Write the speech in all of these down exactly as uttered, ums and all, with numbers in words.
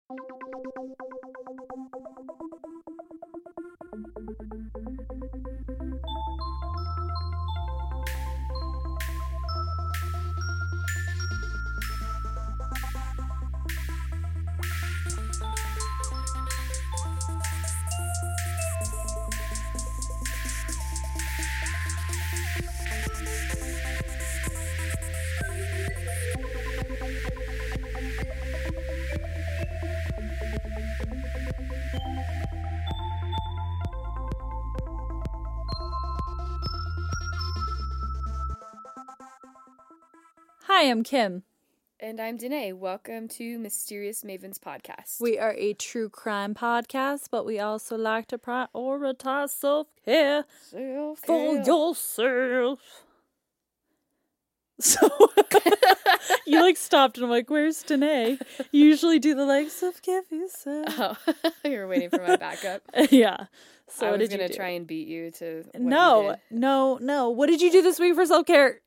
Hi, I'm Kim. And I'm Danae. Welcome to Mysterious Mavens Podcast. We are a true crime podcast, but we also like to prioritize self-care Self-care. for yourself. So, you like stopped and I'm like, where's Danae? You usually do the like, self-care for yourself. Oh, you were waiting for my backup. Yeah. So I what was did going you to do? try and beat you to what No, you did. no, no. What did you do this week for self-care?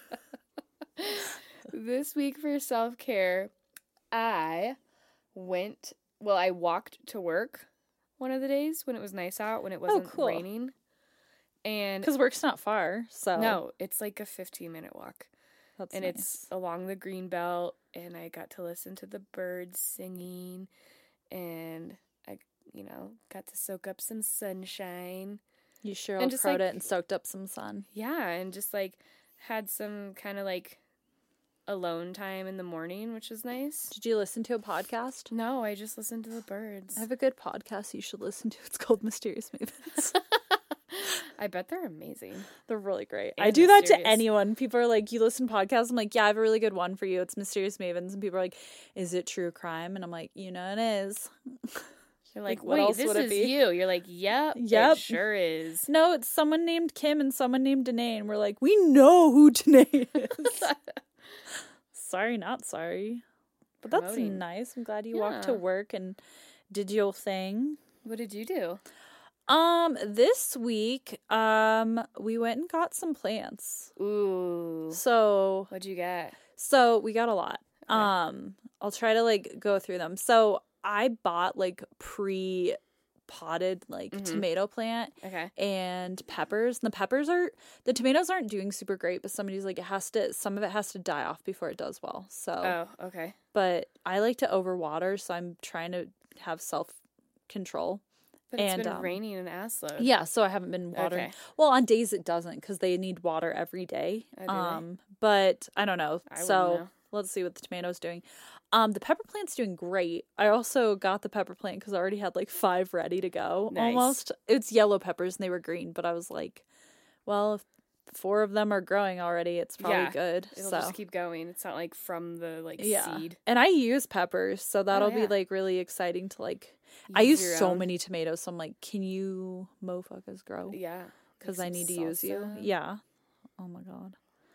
This week for self-care, I went, well, I walked to work one of the days when it was nice out, when it wasn't cool. raining. And Because work's not far, so. no, it's like a fifteen minute walk. That's and nice. it's along the green belt, and I got to listen to the birds singing, and I, you know, got to soak up some sunshine. You sure and just, crowed like- it and soaked up some sun. Yeah, and just like had some kind of like alone time in the morning, which was nice. Did you listen to a podcast? No, I just listened to the birds. I have a good podcast you should listen to. It's called Mysterious Mavens. I bet they're amazing. They're really great. And I do that mysterious. to anyone. People are like, you listen to podcasts? I'm like, yeah, I have a really good one for you. It's Mysterious Mavens. And people are like, is it true crime? And I'm like, you know it is. You're like, Like, what wait, else this would it is be? you. You're like, yep, Yep. it sure is. No, it's someone named Kim and someone named Danae. And we're like, we know who Danae is. Sorry, not sorry. But that's Promoting. nice. I'm glad you walked Yeah. to work and did your thing. What did you do? Um, this week, um, we went and got some plants. Ooh. So, What'd you get? so we got a lot. Okay. Um, I'll try to like go through them. So I bought like pre potted like Mhm. tomato plant Okay. and peppers. And the peppers are, the tomatoes aren't doing super great, but somebody's like, it has to, some of it has to die off before it does well. So, Oh, okay. but I like to overwater. So I'm trying to have self control. But it's And, been um, raining in Aslo. Yeah, so I haven't been watering. Okay. Well, on days it doesn't because they need water every day. Oh, do they? um, but I don't know. I wouldn't so know. let's see what the tomato's doing. Um, the pepper plant's doing great. I also got the pepper plant because I already had like five ready to go. Nice. Almost. It's yellow peppers and they were green, but I was like, well, if four of them are growing already, it's probably Yeah, good. It'll so just keep going. It's not like from the like yeah, seed. and I use peppers, so that'll be yeah. like really exciting to like. I use your so own. many tomatoes, so I'm like, can you mofocus grow? Yeah. Because Make I some need to use you. salsa. Yeah. Oh my god.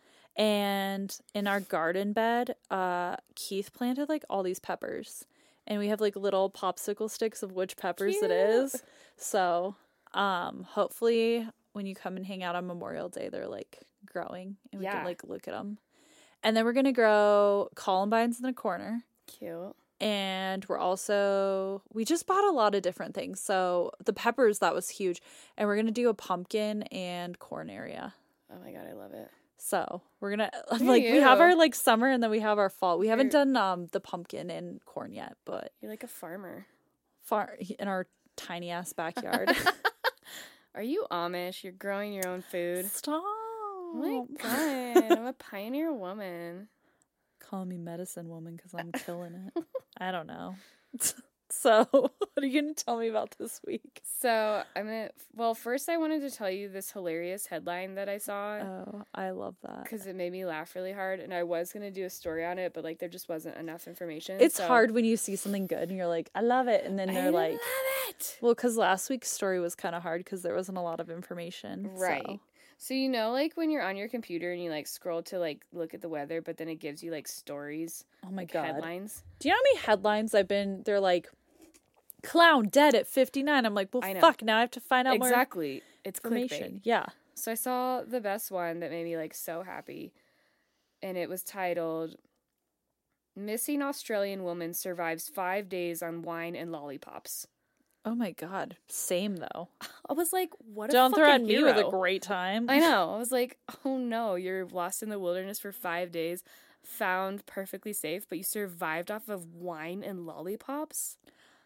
And in our garden bed, uh, Keith planted like all these peppers, and we have like little popsicle sticks of which peppers it Cute. is. So, um, hopefully when you come and hang out on Memorial Day, they're like growing, and we Yeah. can like look at them. And then we're gonna grow columbines in the corner. Cute. And we're also, we just bought a lot of different things. So the peppers, that was huge. And we're going to do a pumpkin and corn area. Oh my god, I love it. So we're going to, at like, we have you. our, like, summer and then we have our fall. We haven't You're- done um the pumpkin and corn yet, but You're like a farmer. far in our tiny ass backyard. Are you Amish? You're growing your own food. Stop. Oh my god, I'm a pioneer woman. Call me medicine woman because I'm killing it. I don't know. So, what are you going to tell me about this week? So I'm gonna. Well, first I wanted to tell you this hilarious headline that I saw Oh, I love that. because it made me laugh really hard, and I was gonna do a story on it, but like there just wasn't enough information. It's so- hard when you see something good and you're like, I love it. And then I they're like, love it. well, because last week's story was kind of hard because there wasn't a lot of information. Right. So. So you know, like when you're on your computer and you like scroll to like look at the weather, but then it gives you like stories, Oh my like, God. headlines. Do you know how many headlines I've been, they're like, clown dead at fifty-nine. I'm like, well, I know. fuck, now I have to find out more Exactly. It's information. clickbait. Yeah. So I saw the best one that made me like so happy, and it was titled Missing Australian woman survives five days on wine and lollipops. Oh my god. Same though. I was like, what a Don't fucking threaten me hero. with a great time. I know. I was like, oh no, you're lost in the wilderness for five days, found perfectly safe, but you survived off of wine and lollipops?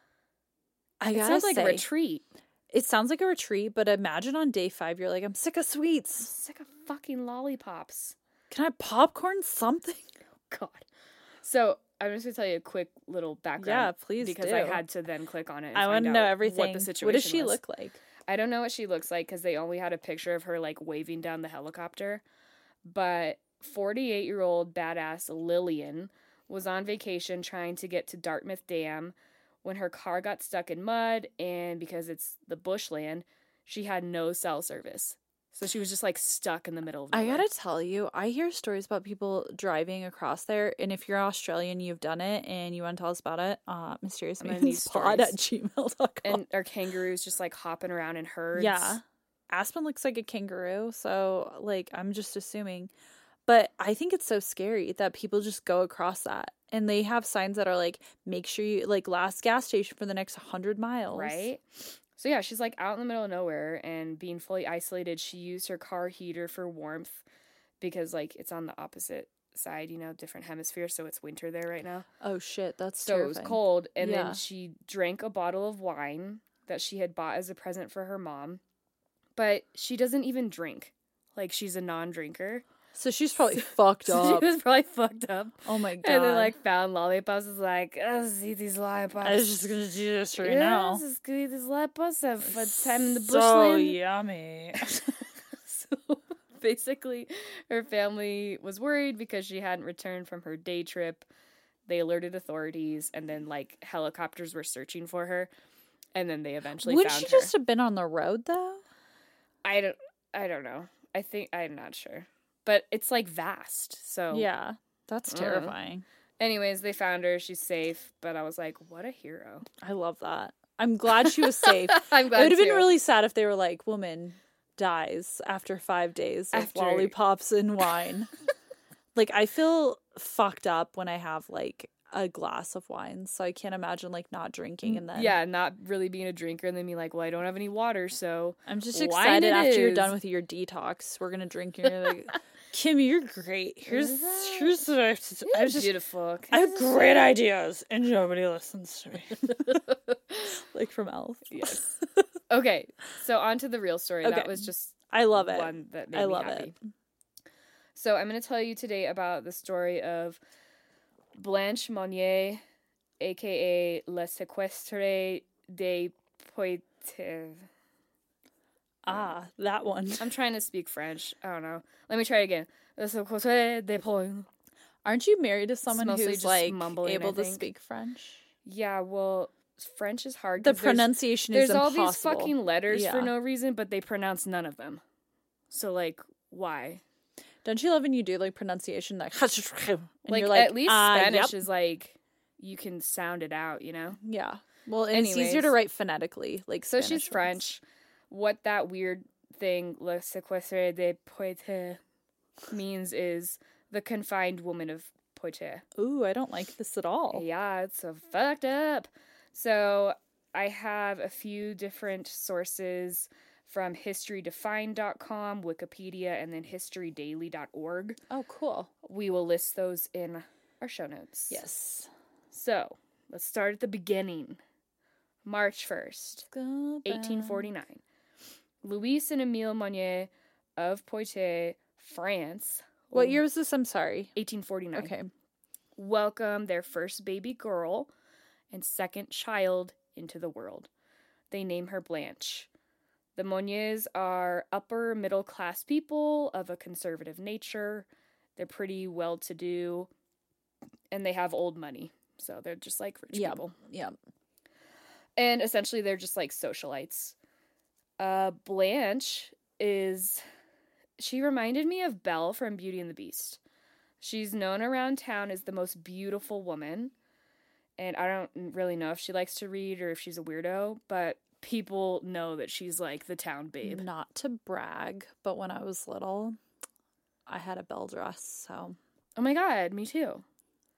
I It gotta sounds like say, a retreat. it sounds like a retreat, but imagine on day five you're like, I'm sick of I'm sweets. sick of fucking lollipops. Can I have popcorn? Something? God. So I'm just gonna tell you a quick little background. Yeah, please because do. I had to then click on it. And I want want to know everything. What the situation What does she was. look like? I don't know what she looks like because they only had a picture of her like waving down the helicopter. But forty-eight-year-old badass Lillian was on vacation trying to get to Dartmouth Dam when her car got stuck in mud, and because it's the bushland, she had no cell service. So she was just like stuck in the middle of I nowhere. gotta tell you, I hear stories about people driving across there, and if you're Australian, you've done it, and you want to tell us about it, uh, mysterious I'm gonna need pod at stories. gmail dot com. And our kangaroos just like hopping around in herds. Yeah. Aspen looks like a kangaroo, so, like, I'm just assuming. But I think it's so scary that people just go across that. And they have signs that are like, make sure you, like, last gas station for the next one hundred miles. Right? So yeah, she's like out in the middle of nowhere and being fully isolated. She used her car heater for warmth because like it's on the opposite side, you know, different hemisphere, so it's winter there right now. Oh, shit, that's So terrifying. it was cold, and Yeah. then she drank a bottle of wine that she had bought as a present for her mom. But she doesn't even drink. Like, she's a non-drinker. So she's probably fucked up. She was probably fucked up. Oh my god. And then, like, found lollipops. Was like, let's eat these lollipops. I was just gonna do this right yeah, now. let's just go eat these lollipops. Have fun time in the So bushland. yummy. So basically, her family was worried because she hadn't returned from her day trip. They alerted authorities, and then, like, helicopters were searching for her. And then they eventually Would found she her. just have been on the road though? I don't, I don't know. I think, I'm not sure. But it's, like, vast, so. Yeah. That's Uh. terrifying. Anyways, they found her. She's safe. But I was like, what a hero. I love that. I'm glad she was safe. I'm It glad would have been too. really sad if they were like, woman dies after five days of After- lollipops and wine. Like, I feel fucked up when I have like a glass of wine, so I can't imagine like not drinking and then Yeah, not really being a drinker and then being like, well, I don't have any water, so. I'm just wine excited it after you're is. done with your detox. We're gonna drink. You're like, Kimmy, you're great. Here's that? here's what I have to do. I You're was just beautiful. I have great ideas, and nobody listens to me. Like from Elf. Yes. Okay, so on to the real story. That Okay. was just I love it. one that made I me love happy. it. So I'm going to tell you today about the story of Blanche Monnier, aka Le Sequestre de Poitiers. Ah, that one. I'm trying to speak French. I don't know. Let me try it again. Le Sequestre de Poitiers. Aren't you married to someone mostly who's just like mumbling, able I to think. speak French? Yeah, well, French is hard. The 'cause there's- pronunciation There's is all impossible. these fucking letters for Yeah. no reason, but they pronounce none of them. So, like, why? Don't you love when you do like pronunciation like and Like, you're like at least "Ah, Spanish yep." is like, you can sound it out, you know? Yeah. Well, and it's easier Anyways. to write phonetically. Like So Spanish she's ones. French. What that weird thing, Le Sequestre de Poitiers, means is the confined woman of Poitiers. Ooh, I don't like this at all. Yeah, it's so fucked up. So I have a few different sources from history defined dot com, Wikipedia, and then history daily dot org. Oh, cool. We will list those in our show notes. Yes. So let's start at the beginning. March first, Go eighteen forty-nine. Louis and Emile Monnier of Poitiers, France. What year was this? I'm sorry. eighteen forty-nine. Okay. Welcome their first baby girl and second child into the world. They name her Blanche. The Monniers are upper middle class people of a conservative nature. They're pretty well to do, and they have old money. So they're just like rich Yeah. people. Yeah. And essentially, they're just like socialites. Uh, Blanche is. She reminded me of Belle from Beauty and the Beast. She's known around town as the most beautiful woman. And I don't really know if she likes to read or if she's a weirdo, but people know that she's like the town babe. Not to brag, but when I was little, I had a bell dress, so Oh my god, me too.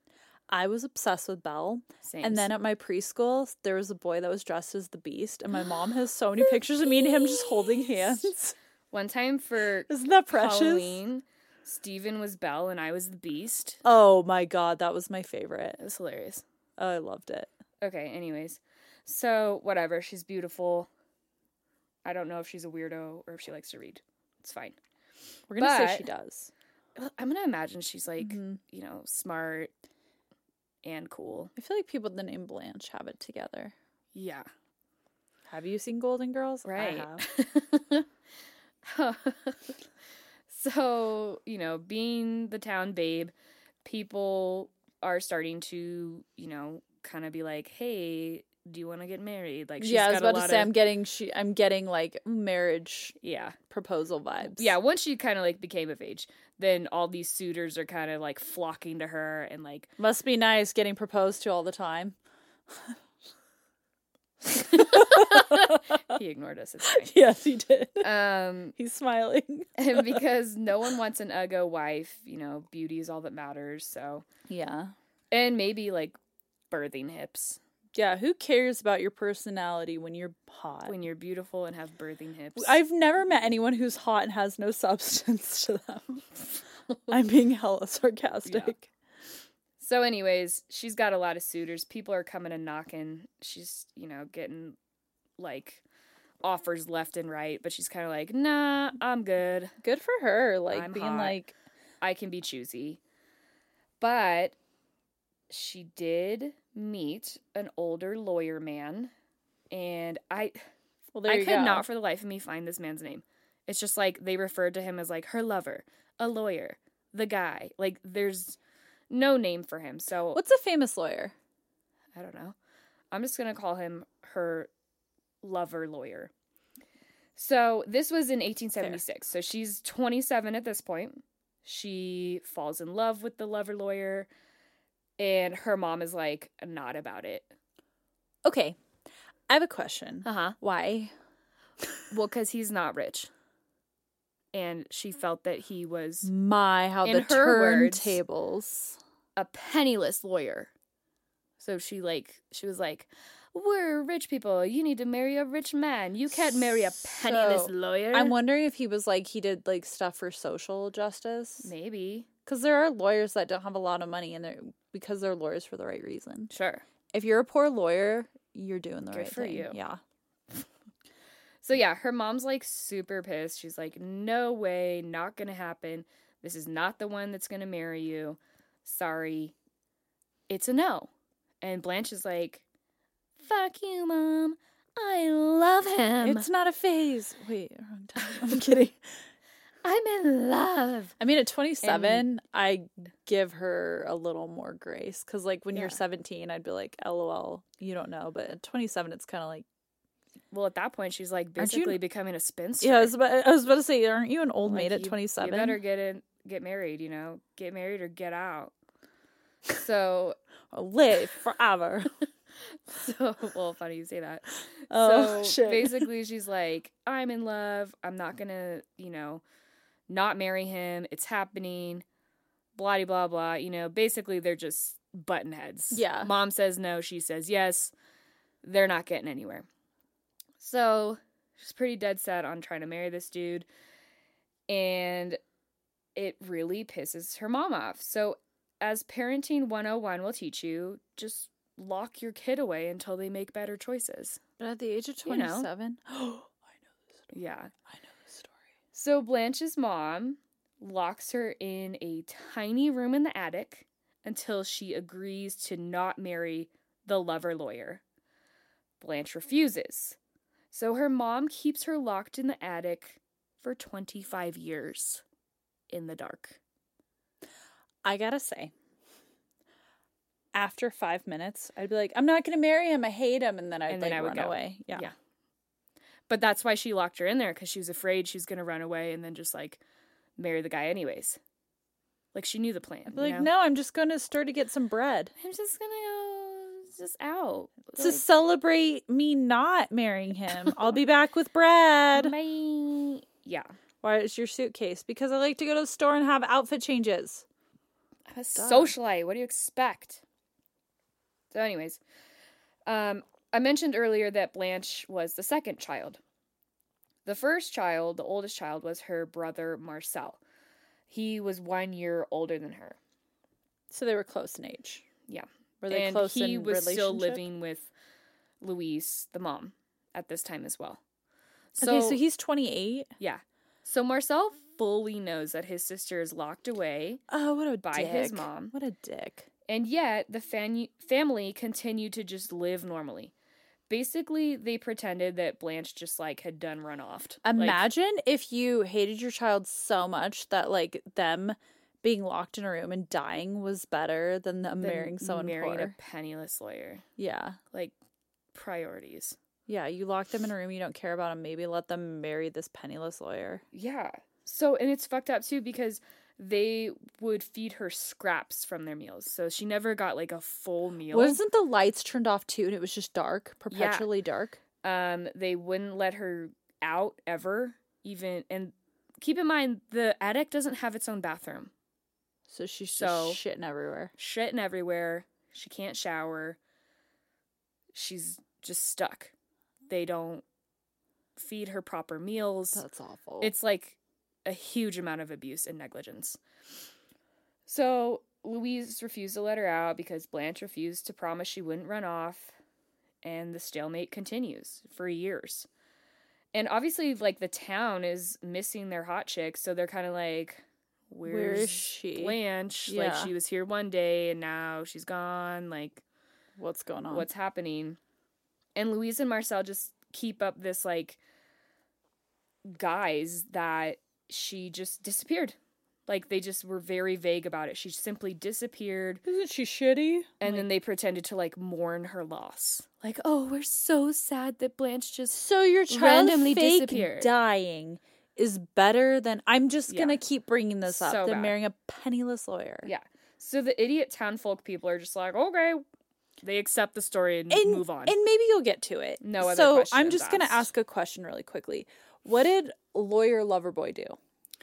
I was obsessed with Belle. Same. And then at my preschool, there was a boy that was dressed as the Beast. And my mom has so many pictures of me and him just holding hands. One time for Isn't that precious? Halloween, Steven was Belle and I was the Beast. Oh my God, that was my favorite. It was hilarious. Oh, I loved it. Okay, anyways. So, whatever. She's beautiful. I don't know if she's a weirdo or if she likes to read. It's fine. We're going to But- say she does. I'm going to imagine she's like, Mhm. you know, smart and cool. I feel like people with the name Blanche have it together. Yeah. Have you seen Golden Girls? Right. I have. So, you know, being the town babe, people are starting to, you know, kind of be like, hey, do you want to get married? Like, she's Yeah, I was got a about to lot say of- I'm getting she I'm getting like marriage Yeah. proposal vibes. Yeah, once she kind of like became of age, then all these suitors are kind of like flocking to her and like Must be nice getting proposed to all the time. he ignored us. It's fine. Yes, he did. Um, He's smiling. and because no one wants an Uggo wife, you know, beauty is all that matters. So, Yeah. and maybe like birthing hips Yeah, who cares about your personality when you're hot? when you're beautiful and have birthing hips. I've never met anyone who's hot and has no substance to them. I'm being hella sarcastic. So, anyways, she's got a lot of suitors. People are coming and knocking. She's, you know, getting like offers left and right, but she's kind of like, nah, I'm good. Good for her, like I'm being hot. like, I can be choosy. But she did meet an older lawyer man, and I well, there I you could go. not for the life of me find this man's name. It's just like they referred to him as like her lover, a lawyer, the guy. Like there's no name for him. So What's a famous lawyer? I don't know. I'm just going to call him her lover lawyer. So this was in eighteen seventy-six. So she's twenty-seven at this point. She falls in love with the lover lawyer, and her mom is like not about it. Okay, I have a question. Uh-huh. Why? Well, because he's not rich. And she felt that he was My, how In the her words- turntables. a penniless lawyer. So she like she was like, we're rich people. You need to marry a rich man. You can't marry a penniless So, lawyer. I'm wondering if he was like, he did like stuff for social justice. Maybe. Because there are lawyers that don't have a lot of money and they're because they're lawyers for the right reason. Sure. If you're a poor lawyer, you're doing the Good right for thing. you. Yeah. So yeah, her mom's like super pissed. She's like, no way, not gonna happen. This is not the one that's gonna marry you. Sorry. It's a no. And Blanche is like, fuck you, Mom. I love him. It's not a phase. Wait, wrong time. I'm kidding. I'm in love. I mean, at twenty-seven, I give her a little more grace. Because, like, when Yeah. you're seventeen, I'd be like, LOL, you don't know. But at twenty-seven, it's kind of like, Well, at that point, she's like Aren't you- basically becoming a spinster. yeah, I was, about, I was about to say, aren't you an old Like, maid at you- twenty-seven? You better get in, get married, you know? Get married or get out. So, Live forever. so, well, funny you say that. Oh, so shit. basically, she's like, I'm in love. I'm not gonna, you know, not marry him. It's happening. Blah, blah, blah. You know, basically, they're just button heads. Yeah. Mom says no. She says yes. They're not getting anywhere. So she's pretty dead set on trying to marry this dude. And it really pisses her mom off. So, as Parenting one oh one will teach you, just lock your kid away until they make better choices. But at the age of You know. twenty-seven, I know this story. Yeah. I know this story. So Blanche's mom locks her in a tiny room in the attic until she agrees to not marry the lover lawyer. Blanche refuses. So her mom keeps her locked in the attic for twenty-five years in the dark. I gotta say, after five minutes, I'd be like, I'm not gonna marry him. I hate him. And then I'd And like then I would run go. away. Yeah. Yeah. But that's why she locked her in there, because she was afraid she was going to run away and then just like marry the guy anyways. Like she knew the plan. I'd be you like, know? no, I'm just going to store to get some bread. I'm just going to go just out. To Like, celebrate me not marrying him. I'll be back with bread. bye. Yeah. Why is your suitcase? Because I like to go to the store and have outfit changes. I'm a socialite. What do you expect? So anyways, um, I mentioned earlier that Blanche was the second child. The first child, the oldest child, was her brother Marcel. He was one year older than her. So they were close in age. Yeah. Were they and close in he was relationship? still living with Louise, the mom, at this time as well. So, okay, so he's twenty-eight? Yeah. So Marcel fully knows that his sister is locked away oh, what a by dick. his mom. What a dick. And yet, the fan- family continued to just live normally. Basically, they pretended that Blanche just, like, had done run off. Imagine like, if you hated your child so much that, like, them being locked in a room and dying was better than them than marrying someone marrying poor. a penniless lawyer. Yeah. Like, priorities. Yeah, you lock them in a room, you don't care about them, maybe let them marry this penniless lawyer. Yeah. So, and it's fucked up, too, because they would feed her scraps from their meals. So she never got, like, a full meal. Wasn't the lights turned off, too, and it was just dark? Perpetually yeah. dark? Um, they wouldn't let her out, ever. Even, and keep in mind, the attic doesn't have its own bathroom. So she's so, just shitting everywhere. Shitting everywhere. She can't shower. She's just stuck. They don't feed her proper meals. That's awful. It's like a huge amount of abuse and negligence. So Louise refused to let her out because Blanche refused to promise she wouldn't run off. And the stalemate continues for years. And obviously, like, the town is missing their hot chick. So they're kind of like, Where's Where is she? Blanche? Yeah. Like, she was here one day and now she's gone. Like, what's going on? What's happening? And Louise and Marcel just keep up this, like, guise that she just disappeared. Like, they just were very vague about it. She simply disappeared. Isn't she shitty? And like, then they pretended to, like, mourn her loss. Like, oh, we're so sad that Blanche just so your child randomly fake disappeared. dying is better than... I'm just Yeah. going to keep bringing this So up. Than bad. marrying a penniless lawyer. Yeah. So the idiot townfolk people are just like, okay... They accept the story and, and move on. And maybe you'll get to it. No other so questions I'm just going to asked. ask a question really quickly. What did Lawyer Loverboy do?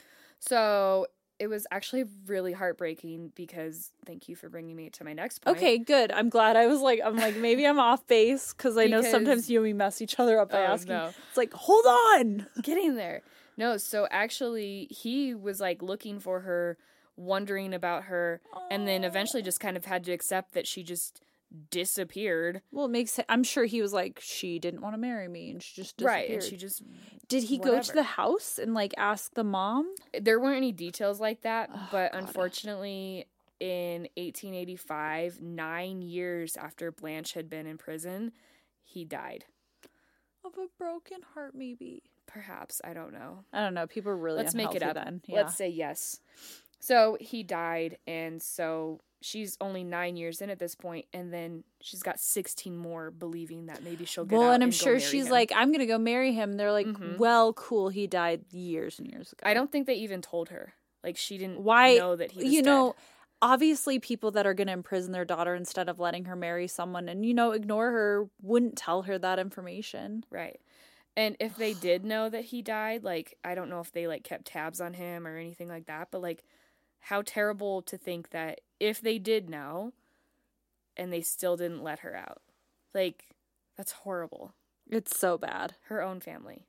So it was actually really heartbreaking because thank you for bringing me to my next point. Okay, good. I'm glad. I was like, I'm like, maybe I'm off base because I know sometimes you and me mess each other up by oh, asking. No. It's like, hold on. Getting there. No, so actually he was like looking for her, wondering about her, Aww. And then eventually just kind of had to accept that she just disappeared. Well, it makes sense. I'm sure he was like, she didn't want to marry me and she just disappeared. Right, and she just did he whatever. go to the house and like ask the mom? There weren't any details like that, oh, but God. Unfortunately in eighteen eighty-five, nine years after Blanche had been in prison, he died. Of a broken heart, maybe. Perhaps, I don't know. I don't know. People are really Let's make it up. Then. Yeah. Let's say yes. So he died, and so she's only nine years in at this point, and then she's got sixteen more believing that maybe she'll get well, out. Well, and I'm and sure go she's him. like, I'm going to go marry him. They're like, mm-hmm. well, cool. He died years and years ago. I don't think they even told her. Like, she didn't Why, know that he was You dead. know, obviously people that are going to imprison their daughter instead of letting her marry someone and, you know, ignore her wouldn't tell her that information. Right. And if they did know that he died, like, I don't know if they, like, kept tabs on him or anything like that, but, like, how terrible to think that if they did know and they still didn't let her out. Like, that's horrible. It's so bad. Her own family.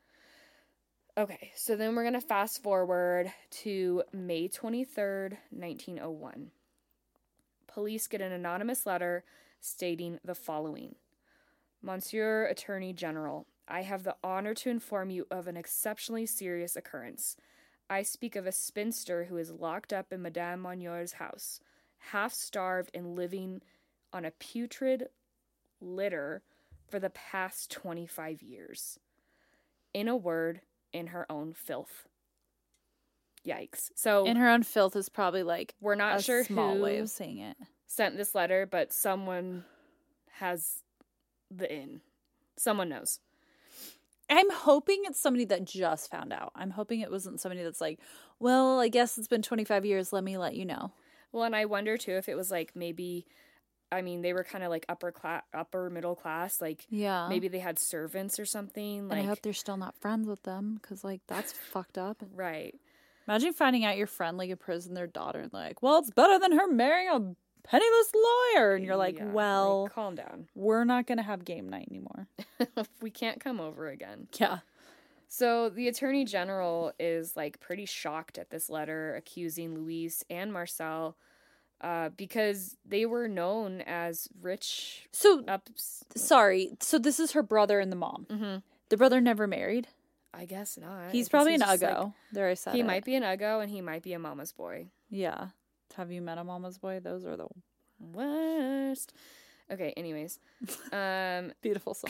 Okay, so then we're going to fast forward to May twenty-third, nineteen oh one. Police get an anonymous letter stating the following. Monsieur Attorney General, I have the honor to inform you of an exceptionally serious occurrence. I speak of a spinster who is locked up in Madame Monnieu's house, half-starved and living on a putrid litter for the past twenty-five years. In a word, in her own filth. Yikes. So in her own filth is probably like we're not a sure small who way of saying it. Sent this letter, but someone has the in. Someone knows. I'm hoping it's somebody that just found out. I'm hoping it wasn't somebody that's like, well, I guess it's been twenty-five years. Let me let you know. Well, and I wonder, too, if it was like maybe, I mean, they were kind of like upper class, upper middle class. Like, yeah, maybe they had servants or something. Like, and I hope they're still not friends with them because, like, that's fucked up. Right. Imagine finding out your friend, like, imprisoned their daughter and, like, well, it's better than her marrying a penniless lawyer. And you're like, Yeah, well, like, calm down. we're not going to have game night anymore. We can't come over again. Yeah. So the attorney general is like pretty shocked at this letter accusing Luis and Marcel uh, because they were known as rich. So, ups- sorry. So this is her brother and the mom. mm-hmm. The brother never married? I guess not. He's I probably guess an he's just, Uggo. like, there I said he it. might be an Uggo and he might be a mama's boy. Yeah. Have you met a mama's boy? Those are the worst. Okay, anyways. Um, beautiful song.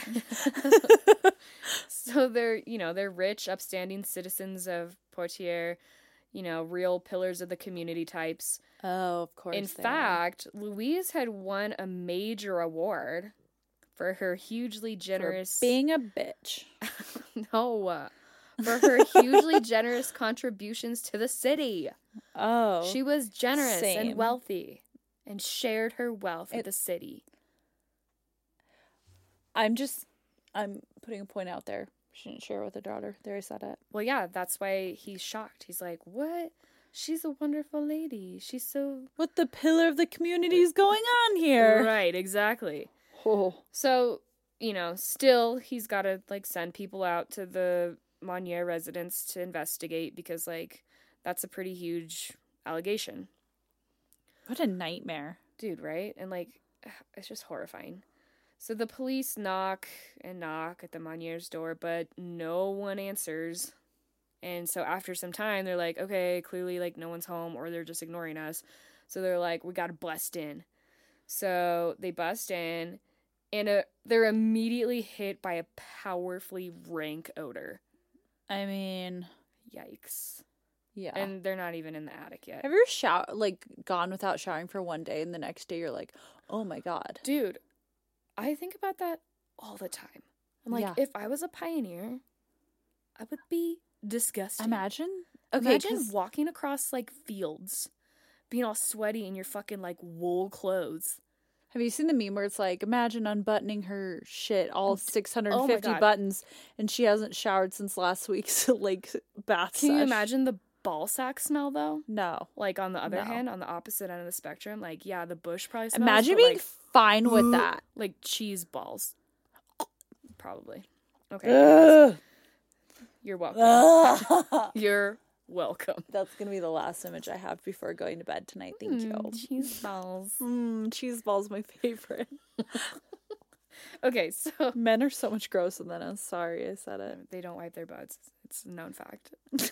So they're, you know, they're rich, upstanding citizens of Poitiers, you know, real pillars of the community types. Oh, of course. In fact, are. Louise had won a major award for her hugely generous... For being a bitch. No. Uh, for her hugely generous contributions to the city. Oh. She was generous same. and wealthy and shared her wealth it, with the city. I'm just, I'm putting a point out there. She didn't share it with her daughter. There I said it. Well, yeah, that's why he's shocked. He's like, what? She's a wonderful lady. She's so... What the pillar of the community is going on here? Right, exactly. Oh. So, you know, still, he's got to, like, send people out to the Monnier residence to investigate because, like, that's a pretty huge allegation. What a nightmare. Dude, right? And, like, it's just horrifying. So the police knock and knock at the Monniers' door, but no one answers. And so after some time, they're like, okay, clearly, like, no one's home, or they're just ignoring us. So they're like, we gotta bust in. So they bust in, and uh, they're immediately hit by a powerfully rank odor. I mean... Yikes. Yeah. And they're not even in the attic yet. Have you ever shower, like, gone without showering for one day, and the next day you're like, oh my god. Dude, I think about that all the time. I'm like, Yeah. if I was a pioneer, I would be disgusted. Imagine? Okay, Imagine 'cause- walking across, like, fields, being all sweaty in your fucking, like, wool clothes. Have you seen the meme where it's like, imagine unbuttoning her shit, all six hundred fifty Oh my God. buttons, and she hasn't showered since last week's, like, bath Can you sesh? imagine the ball sack smell, though? No. Like, on the other No. hand, on the opposite end of the spectrum, like, yeah, the bush probably smells. Imagine but, being like, fine with that. like cheese balls. Probably. Okay. Ugh. You're welcome. Ugh. You're welcome. That's going to be the last image I have before going to bed tonight. Thank you. Mm, cheese balls. Mm, cheese balls my favorite. Okay, so Men are so much grosser than us. Sorry, I said it. they don't wipe their butts. It's a known fact.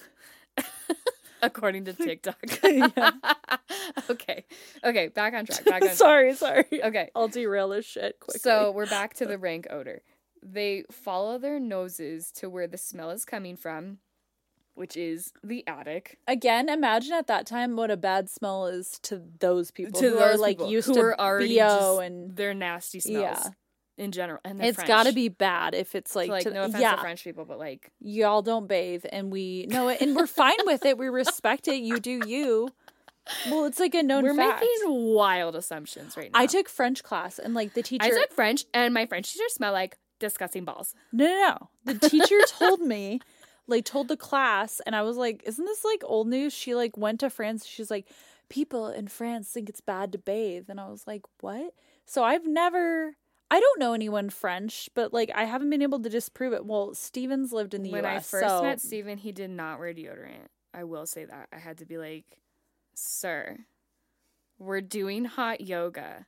According to TikTok. Yeah. Okay. Okay, back on track. Back on track. sorry, sorry. Okay. I'll derail this shit quickly. So we're back to the rank odor. They follow their noses to where the smell is coming from, which is the attic. Again, imagine at that time what a bad smell is to those people To who those are like people used who to are already B O just, and their nasty smells. Yeah. In general, and they're it's French. got to be bad if it's like, So, like to, no offense yeah, to French people, but like y'all don't bathe and we no, and we're fine with it. We respect it. You do you. Well, it's like a known we're fact. making wild assumptions right now. I took French class and like the teacher. I took French, and my French teacher smelled like disgusting balls. No, no, no. The teacher told me, like, told the class, and I was like, isn't this like old news? She like went to France. She's like, people in France think it's bad to bathe. And I was like, what? So I've never, I don't know anyone French, but like, I haven't been able to disprove it. Well, Steven's lived in the When U S. I first so... met Steven, he did not wear deodorant. I will say that. I had to be like, sir, we're doing hot yoga.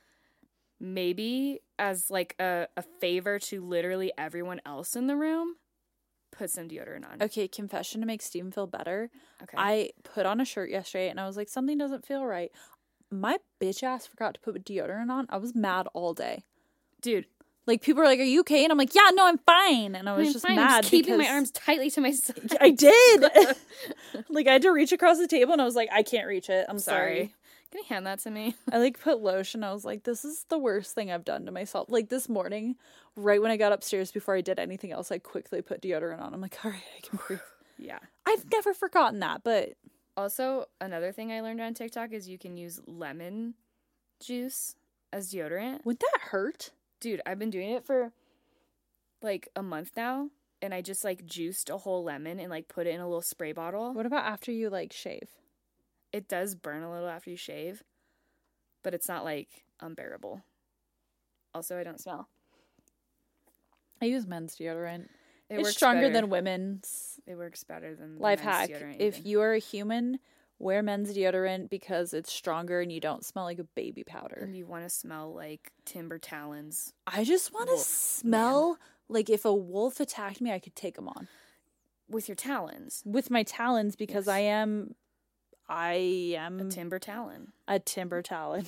Maybe as like a, a favor to literally everyone else in the room, put some deodorant on. Okay, confession to make Steven feel better. Okay. I put on a shirt yesterday and I was like, something doesn't feel right. My bitch ass forgot to put deodorant on. I was mad all day. Dude. Like, people were like, are you okay? And I'm like, yeah, no, I'm fine. And I was I'm just fine. mad I'm just keeping because my arms tightly to my side. I did. Like, I had to reach across the table and I was like, I can't reach it. I'm sorry. Sorry. Can you hand that to me? I like put lotion. I was like, this is the worst thing I've done to myself. Like this morning, right when I got upstairs before I did anything else, I quickly put deodorant on. I'm like, all right, I can breathe. Yeah. I've never forgotten that, but Also, another thing I learned on TikTok is you can use lemon juice as deodorant. would that hurt? Dude, I've been doing it for like a month now, and I just like juiced a whole lemon and like put it in a little spray bottle. What about after you like shave? It does burn a little after you shave. but it's not like unbearable. Also, I don't smell. I use men's deodorant. It it's works stronger better. than women's. It works better than Life men's hack. deodorant If even. you are a human, wear men's deodorant because it's stronger and you don't smell like a baby powder. And you want to smell like timber talons. I just want to Wolf smell man. Like if a wolf attacked me, I could take him on. With your talons. With my talons because yes. I am... I am... A timber talon. A timber talon.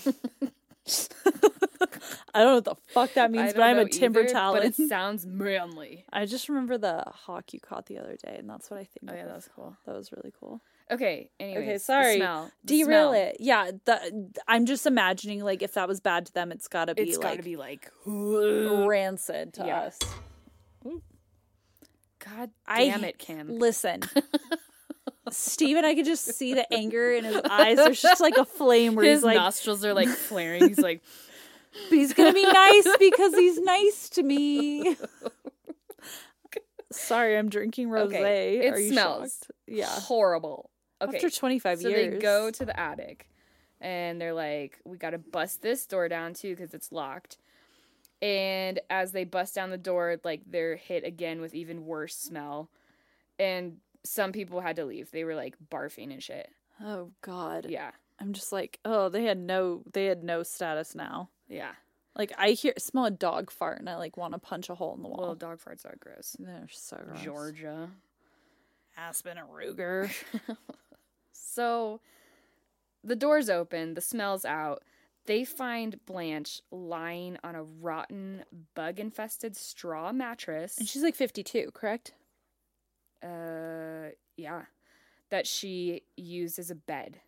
I don't know what the fuck that means, but I'm a timber either, talon. But it sounds manly. I just remember the hawk you caught the other day, and that's what I think. Oh yeah, of. that was cool. That was really cool. Okay. Anyways, okay, sorry. The smell. The Derail smell. it. Yeah, the, I'm just imagining like if that was bad to them, it's got to be it's like gotta be like rancid to yeah. us. God I, damn it, Kim. Listen. Steven, I could just see the anger in his eyes. There's just like a flame where his he's like... nostrils are like flaring. He's like... But he's going to be nice because he's nice to me. Sorry, I'm drinking rosé. Okay. It Are you smells shocked? Yeah. horrible. Okay. After twenty-five so years. they go to the attic and they're like, we got to bust this door down too because it's locked. And as they bust down the door, like they're hit again with even worse smell. And some people had to leave. They were like barfing and shit. Oh God. Yeah. I'm just like, oh, they had no they had no status now. Yeah. Like I hear smell a dog fart and I like want to punch a hole in the wall. Well, dog farts are gross. They're so gross. Georgia. Aspen and Ruger. So the door's open, the smell's out. They find Blanche lying on a rotten, bug-infested straw mattress. And she's like fifty-two, correct? Uh, yeah. That she used as a bed.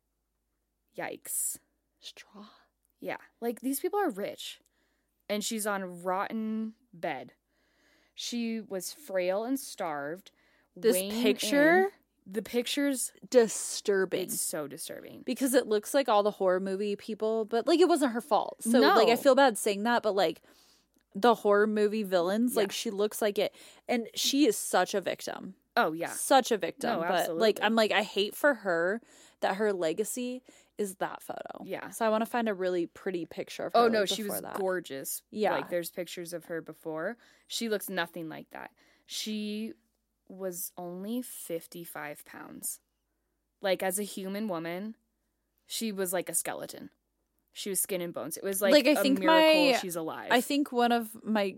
Yikes. Straw. Yeah. Like, these people are rich. And she's on a rotten bed. She was frail and starved. This picture... In. The picture's disturbing. It's so disturbing. Because it looks like all the horror movie people, but like it wasn't her fault. So no. like I feel bad saying that, but like the horror movie villains, yeah. like she looks like it. And she is such a victim. Oh, yeah. Such a victim. No, but absolutely. like I'm like, I hate for her that her legacy is that photo. Yeah. So I want to find a really pretty picture of her. Oh, no, like, she was that. gorgeous. Yeah. Like there's pictures of her before. She looks nothing like that. She was only fifty-five pounds. Like, as a human woman, she was like a skeleton. She was skin and bones. It was like, like I a think miracle my, she's alive. I think one of my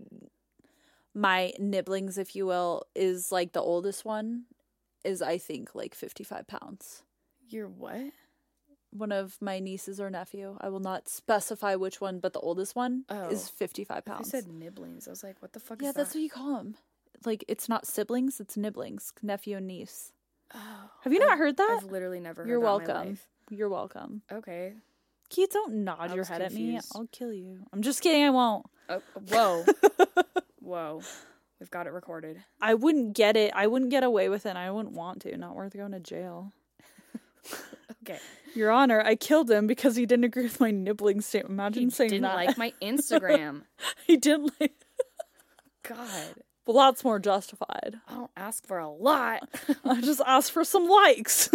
my nibblings, if you will, is like the oldest one is I think like fifty-five pounds. You're what? One of my nieces or nephew. I will not specify which one, but the oldest one oh. is fifty-five pounds. I said nibblings. I was like, what the fuck yeah, is that? Yeah, that's what you call them. Like, it's not siblings, it's nibblings. Nephew and niece. Oh, Have you not I've, heard that? I've literally never heard You're that welcome. in my life. You're welcome. Okay. Keith, don't nod I your was head confused. at me. I'll kill you. I'm just kidding, I won't. Oh, whoa. Whoa. We've got it recorded. I wouldn't get it. I wouldn't get away with it. And I wouldn't want to. Not worth going to jail. Okay. Your Honor, I killed him because he didn't agree with my nibbling statement. Imagine he saying didn't that. like my Instagram. He didn't like... God. Well, that's more justified. I don't ask for a lot. I just asked for some likes.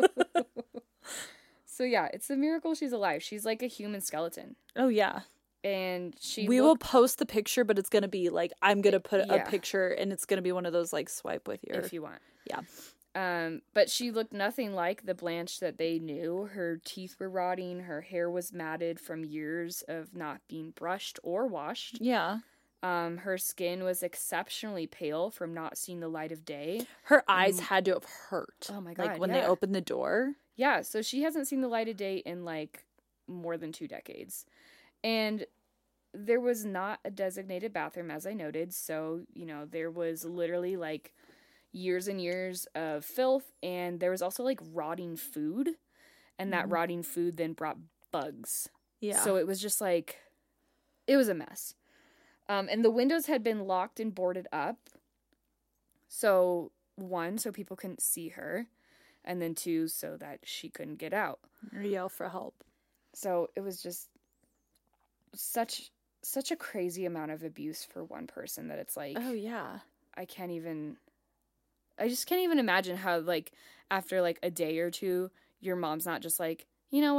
So yeah, it's a miracle she's alive. She's like a human skeleton. Oh, yeah. And she We looked... will post the picture, but it's going to be like, I'm going to put yeah. a picture and it's going to be one of those like swipe with your... If you want. Yeah. Um, but she looked nothing like the Blanche that they knew. Her teeth were rotting. Her hair was matted from years of not being brushed or washed. Yeah. Um, her skin was exceptionally pale from not seeing the light of day. Her eyes um, had to have hurt. Oh my God. Like when yeah. they opened the door. Yeah. So she hasn't seen the light of day in like more than two decades. And there was not a designated bathroom, as I noted. So, you know, there was literally like years and years of filth. And there was also like rotting food. And that mm-hmm. rotting food then brought bugs. Yeah. So it was just like, it was a mess. Um, and the windows had been locked and boarded up. So, one, so people couldn't see her. And then two, so that she couldn't get out. Or yell for help. So, it was just such such a crazy amount of abuse for one person that it's like... Oh, yeah. I can't even... I just can't even imagine how, like, after, like, a day or two, your mom's not just like, you know what?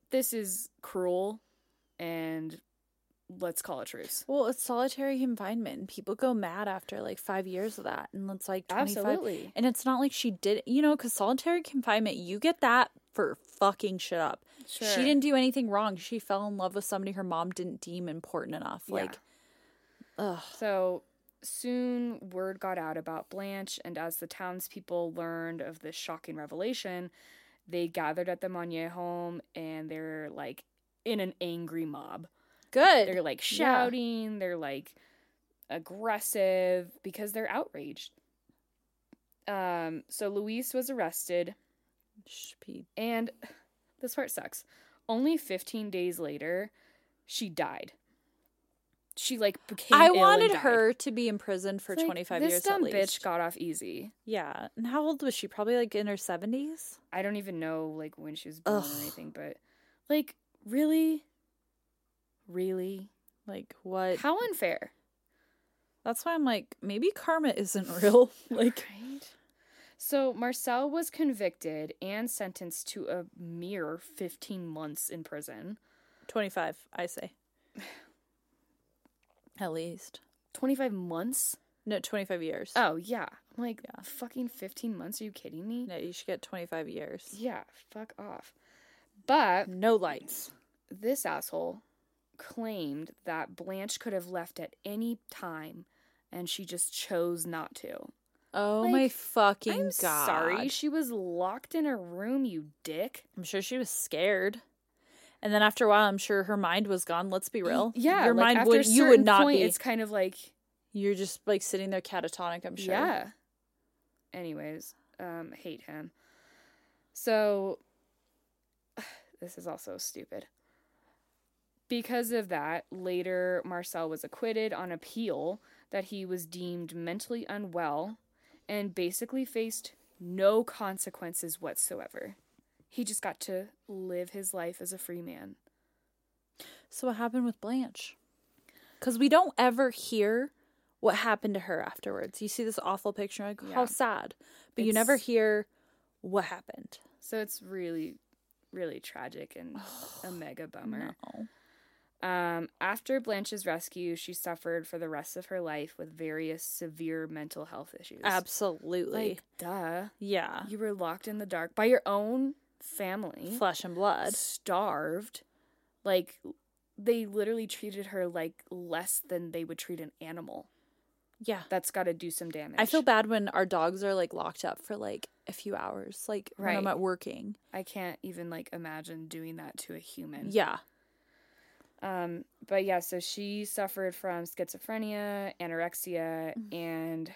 this is cruel, and let's call it truce. Well, it's solitary confinement. People go mad after like five years of that, and it's like twenty-five. Absolutely. And it's not like she did, you know, because solitary confinement, you get that for fucking shit up. Sure. She didn't do anything wrong. She fell in love with somebody her mom didn't deem important enough. Like, yeah. ugh. So soon word got out about Blanche, and as the townspeople learned of this shocking revelation, they gathered at the Monnier home, and they're like in an angry mob. Good. They're like shouting, yeah. They're like aggressive because they're outraged. Um, so Louise was arrested, and this part sucks. Only fifteen days later, she died. She like became I ill wanted and died. her to be in prison for It's like, twenty-five this years dumb at least. bitch got off easy. Yeah. And how old was she? Probably like in her seventies? I don't even know like when she was born Ugh. or anything, but like really? Really? Like what? How unfair. That's why I'm like, maybe karma isn't real. Like, right? So Marcel was convicted and sentenced to a mere fifteen months in prison. twenty-five, I say. At least. twenty-five months? No, twenty-five years. Oh, yeah. I'm like, Yeah. fucking fifteen months? Are you kidding me? No, you should get twenty-five years. Yeah, fuck off. But No lights. this asshole claimed that Blanche could have left at any time, and she just chose not to. Oh Like, my fucking I'm god. sorry, she was locked in a room, you dick. I'm sure she was scared. And then after a while, I'm sure her mind was gone. Let's be real. Yeah, your like, mind after would a you would certain not point, be. It's kind of like, You're just like sitting there catatonic, I'm sure. yeah. Anyways, um, hate him. So, this is also stupid. Because of that, later Marcel was acquitted on appeal that he was deemed mentally unwell and basically faced no consequences whatsoever. He just got to live his life as a free man. So what happened with Blanche? Because we don't ever hear what happened to her afterwards. You see this awful picture, like, Yeah. how sad. But you It's- never hear what happened. So it's really, really tragic and a mega bummer. No. Um, after Blanche's rescue, she suffered for the rest of her life with various severe mental health issues. Absolutely. Like, duh. Yeah. You were locked in the dark by your own family. Flesh and blood. Starved. Like, they literally treated her like less than they would treat an animal. Yeah. That's got to do some damage. I feel bad when our dogs are like locked up for like a few hours, like when I'm Right. at working. I can't even like imagine doing that to a human. Yeah. Um, but yeah, so she suffered from schizophrenia, anorexia, Mm. and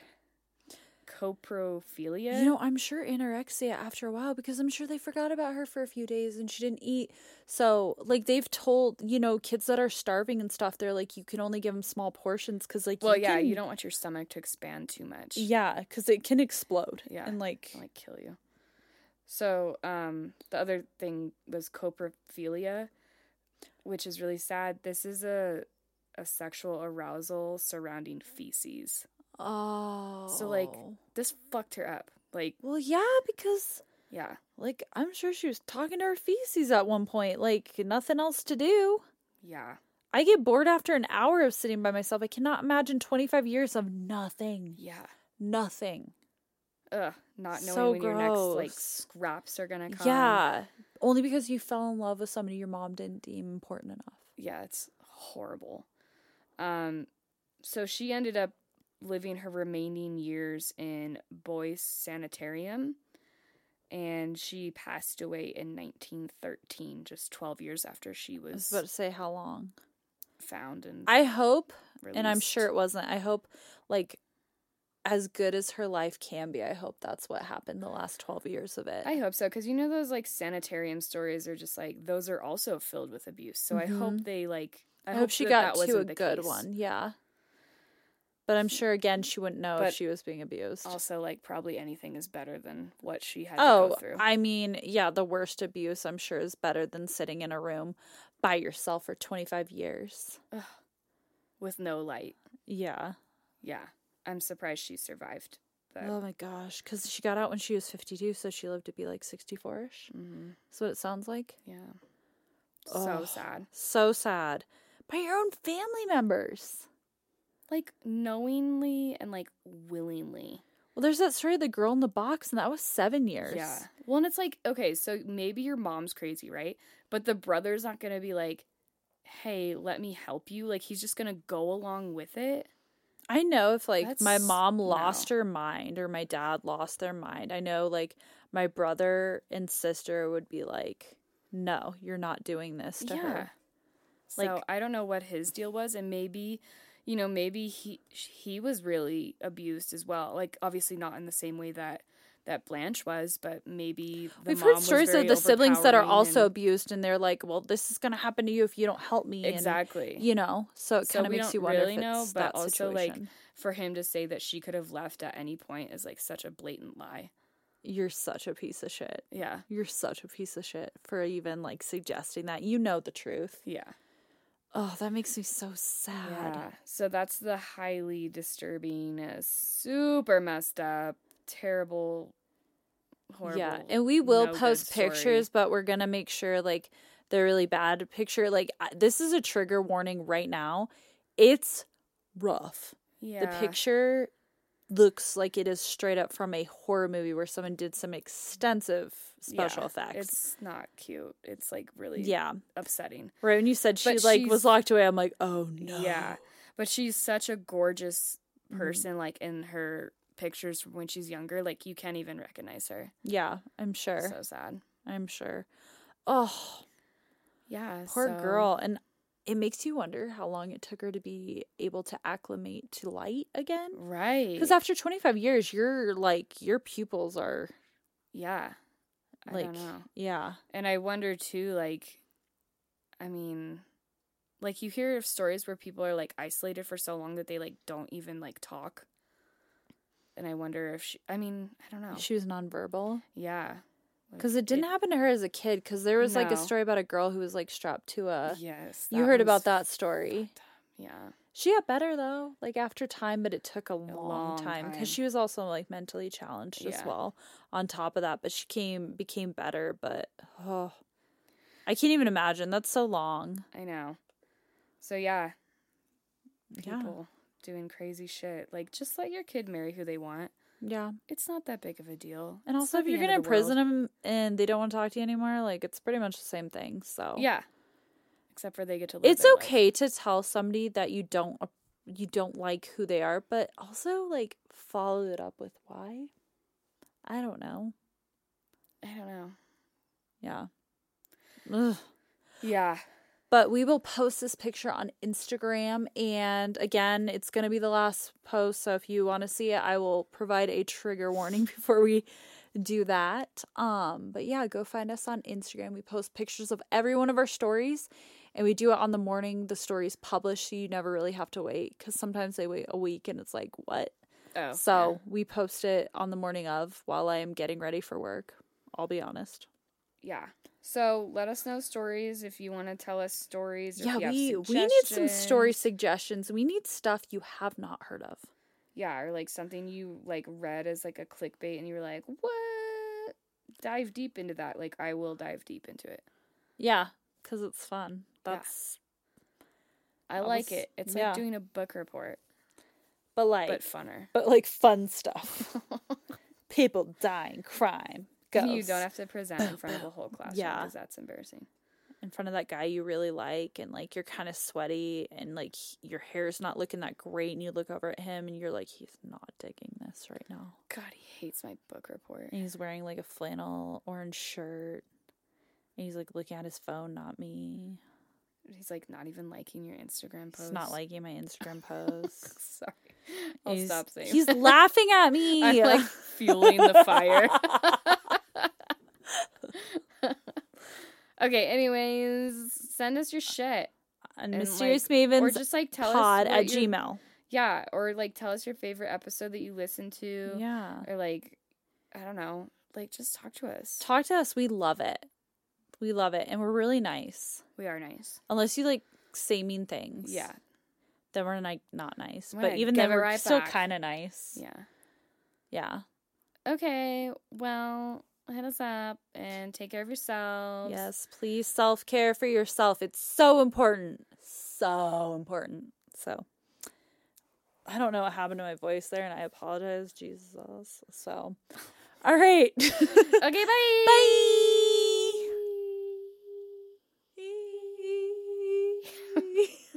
coprophilia. You know, I'm sure anorexia after a while, because I'm sure they forgot about her for a few days and she didn't eat. So, like, they've told, you know, kids that are starving and stuff, they're like, you can only give them small portions because, like, well, you yeah, can- you don't want your stomach to expand too much. Yeah, because it can explode. Yeah. And, like, Like kill you. So, um, the other thing was coprophilia, which is really sad. This is a a sexual arousal surrounding feces. oh. So, like, this fucked her up. Like, well, yeah, because, yeah. like, I'm sure she was talking to her feces at one point. Like, nothing else to do. Yeah. I get bored after an hour of sitting by myself. I cannot imagine twenty-five years of nothing. Yeah. Nothing. Ugh. Not knowing So when your next, like, gross. scraps are gonna come. Yeah. Only because you fell in love with somebody your mom didn't deem important enough. Yeah, it's horrible. Um, so she ended up living her remaining years in Boyce Sanitarium, and she passed away in nineteen thirteen, just twelve years after she I was was about to say how long. found and I hope, released. and I'm sure it wasn't, I hope, like, as good as her life can be, I hope that's what happened the last twelve years of it. I hope so, because you know those, like, sanitarium stories are just, like, those are also filled with abuse, so I hope they, like... I, I, hope she that got that to wasn't a the good case. one, yeah. But I'm sure, again, she wouldn't know But if she was being abused. Also, like, probably anything is better than what she had to Oh, go through. I mean, yeah, the worst abuse, I'm sure, is better than sitting in a room by yourself for twenty-five years. With no light. Yeah. Yeah. I'm surprised she survived. But Oh my gosh, because she got out when she was fifty-two, so she lived to be like sixty-four-ish. mhm. That's what it sounds like. Yeah. So Oh, sad. So sad. By your own family members. Like, knowingly and, like, willingly. Well, there's that story of the girl in the box, and that was seven years. Yeah. Well, and it's like, okay, so maybe your mom's crazy, right? But the brother's not going to be like, hey, let me help you. Like, he's just going to go along with it. I know if, like, That's, my mom lost no. her mind or my dad lost their mind, I know, like, my brother and sister would be like, no, you're not doing this to Yeah. her. So Like, I don't know what his deal was, and maybe, you know, maybe he he was really abused as well. Like, obviously not in the same way that that Blanche was, but maybe the we've mom heard was stories very of the siblings that are overpowering also and- abused, and they're like, well, this is going to happen to you if you don't help me. Exactly. And, you know, so it So kind of we makes don't you wonder really if it's know, but that also, situation. like, for him to say that she could have left at any point is, like, such a blatant lie. You're such a piece of shit. Yeah. You're such a piece of shit for even, like, suggesting that. You know the truth. Yeah. Oh, that makes me so sad. Yeah. So that's the highly disturbing, uh, super messed up, terrible, horrible. Yeah, and we will no good post story. pictures, but we're gonna make sure, like, the really bad picture. Like, I- this is a trigger warning right now. It's rough. Yeah. The picture looks like it is straight up from a horror movie where someone did some extensive special Yeah, effects. It's not cute. It's like really Yeah. upsetting. Right when you said she But like she's- was locked away, I'm like, oh no. Yeah. But she's such a gorgeous Mm-hmm. person, like in her pictures from when she's younger. Like you can't even recognize her. Yeah, I'm sure. So sad. I'm sure. Oh, Yeah. poor so- girl. And it makes you wonder how long it took her to be able to acclimate to light again. Right. Because after twenty-five years, your like your pupils are Yeah. I like don't know. yeah. And I wonder too, like, I mean, like you hear of stories where people are like isolated for so long that they like don't even like talk. And I wonder if she, I mean, I don't know. She was nonverbal. Yeah. Like, Because it didn't happen to her as a kid. Because there was like a No. story about a girl who was like strapped to a. Yes. You heard about that story. Yeah. She got better though, like after time, but it took a long, long time time. because she was also like mentally challenged as Yeah. well. On top of that, but she came became better. But oh, I can't even imagine. That's so long. I know. So yeah, Yeah, people doing crazy shit. Like, just let your kid marry who they want. yeah. It's not that big of a deal. And It's also, not if the you're end gonna of the world. imprison them and they don't want to talk to you anymore, like it's pretty much the same thing. So Yeah. Except for they get to live it's their life. okay to tell somebody that you don't you don't like who they are, but also like follow it up with why. I don't know. I don't know. Yeah. Ugh. Yeah. But we will post this picture on Instagram. And again, it's going to be the last post. So if you want to see it, I will provide a trigger warning before we do that. Um, but yeah, go find us on Instagram. We post pictures of every one of our stories. And we do it on the morning the story's published. So you never really have to wait. Because sometimes they wait a week and it's like, what? Oh. So we post it on the morning of while I am getting ready for work. I'll be honest. Yeah. So let us know stories if you want to tell us stories. Or Yeah, if you have we we need some story suggestions. suggestions. We need stuff you have not heard of. Yeah, or like something you like read as like a clickbait and you were like, what? Dive deep into that. Like I will dive deep into it. Yeah, because it's fun. Yeah. That's I I like was- it. It's yeah. like doing a book report, but like but funner. but like fun stuff. People dying, crime, ghosts. You don't have to present in front of a whole classroom Yeah. because that's embarrassing. in front of that guy you really like, and like you're kind of sweaty, and like your hair's not looking that great, and you look over at him, and you're like, he's not digging this right now. God, he hates my book report. And he's wearing like a flannel orange shirt, and he's like looking at his phone, not me. He's like not even liking your Instagram post. He's not liking my Instagram post. Sorry. I'll he's, stop saying He's that. laughing at me. I'm like fueling the fire. Okay, anyways, send us your shit. and and, Mysterious like, Mavens Or just like tell pod us what at your- Gmail. Yeah, or like tell us your favorite episode that you listened to. Yeah. Or like, I don't know, like just talk to us. Talk to us. We love it. We love it. And we're really nice. We are nice. Unless you like say mean things. Yeah. Then we're like not nice. We're But gonna even give then it we're right still back. kind of nice. Yeah. Yeah. Okay, well, hit us up and take care of yourselves. Yes, please self-care for yourself. It's so important. So important. So, I don't know what happened to my voice there, and I apologize. Jesus. So, all right. Okay, bye. Bye.